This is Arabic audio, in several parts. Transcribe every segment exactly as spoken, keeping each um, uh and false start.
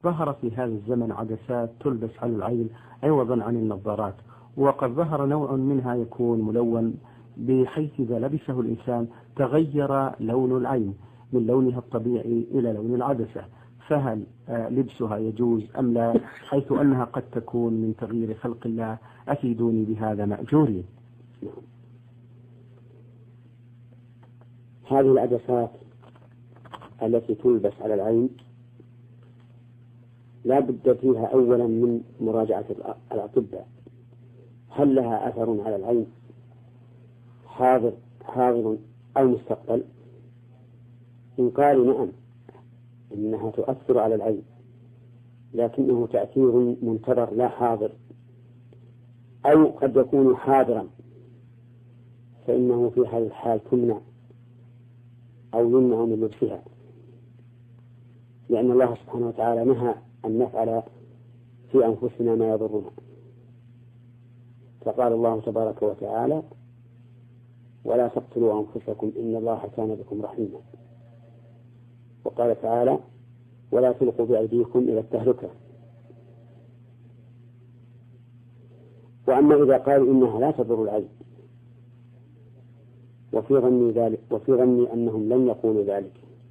ظهر في هذا الزمن عدسات تلبس على العين عوضا عن النظارات، وقد ظهر نوع منها يكون ملون بحيث إذا لبسه الإنسان تغير لون العين من لونها الطبيعي إلى لون العدسة، فهل لبسها يجوز أم لا، حيث أنها قد تكون من تغيير خلق الله؟ أفيدوني بهذا مأجورين. هذه العدسات التي تلبس على العين لا بد فيها أولا من مراجعة الأطباء، هل لها أثر على العين حاضر حاضر أو مستقبل؟ إن قالوا نعم إنها تؤثر على العين لكنه تأثير منتظر لا حاضر، أو قد يكون حاضرا، فإنه في هذه الحال تمنع أو يمنع من لبسها، لأن الله سبحانه وتعالى نهى أن نفعل في أنفسنا ما يضرنا، فقال الله تبارك وتعالى: ولا تقتلوا أنفسكم إن الله كان بكم رحيما. وقال تعالى: ولا تلقوا بأيديكم إلى التهلكة. وأما إذا قالوا إنها لا تضر العين، وفي ظني ذلك وفي ظني أنهم لن يقولوا ذلك،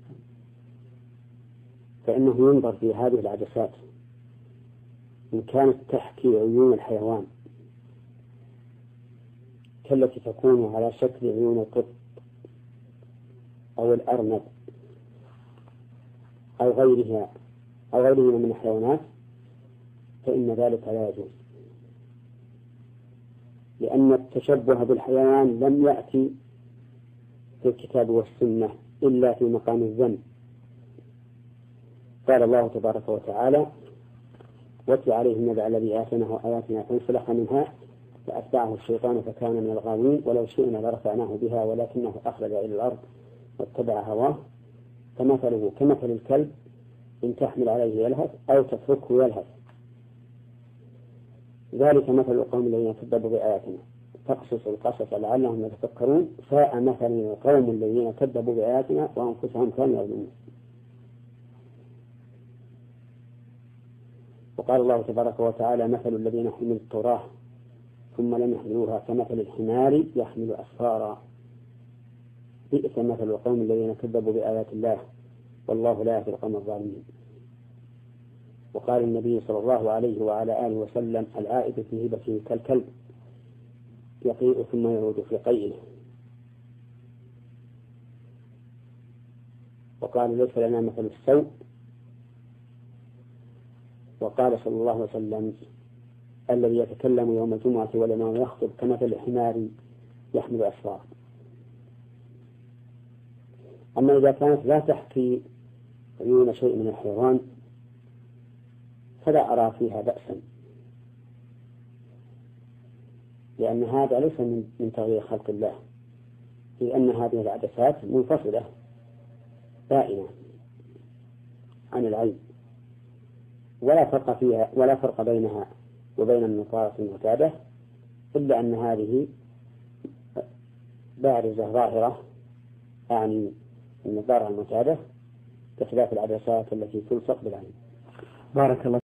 فإنه ينظر في هذه العدسات إن كانت تحكي عيون الحيوان كالتي تكون على شكل عيون القط أو الأرنب أو غيرها أو غيرها من الحيوانات، فإن ذلك لا يجوز، لأن التشبه بالحيوان لم يأتي في الكتاب والسنة إلا في مقام الذم. قال الله تبارك وتعالى: واتل عليهم نبأ الذي آتيناه آياتنا فانسلخ منها فأتبعه الشيطان فكان من الغاوين ولو شئنا لرفعناه بها ولكنه أخلد إلى الأرض واتبع هواه فمثله كمثل الكلب إن تحمل عليه يلهث أو تتركه يلهث، ذلك مثل القوم الذين كذبوا بآياتنا فاقصص القصص لعلهم يتفكرون ساء مثل القوم الذين كذبوا بآياتنا وأنفسهم كانوا يظلمون. وقال الله تبارك وتعالى: مثل الذين حملوا التوراة ثم لم يحملوها كمثل الحمار يحمل أسفارا بئس مثل القوم الذين كذبوا بآيات الله والله لا يهدي القوم الظالمين. وقال النبي صلى الله عليه وعلى آله وسلم: العائد في هبته كالكلب يقيء ثم يعود في قيئه. وقال: ليس لنا مثل السوء. وقال صلى الله عليه وسلم: الذي يتكلم يوم الجمعة والإمام يخطب كمثل الحمار يحمل أسفار. أما إذا كانت لا تحكي عيون شيء من الحيوان فلا أرى فيها بأسا، لأن هذا ليس من تغيير خلق الله، لأن هذه العدسات منفصلة دائما عن العين، ولا فرق فيها ولا فرق بينها وبين النظارة المعتادة، إلا أن هذه بارزة ظاهرة، يعني النظارة المعتادة، بخلاف العدسات التي تلصق بالعين. بارك الله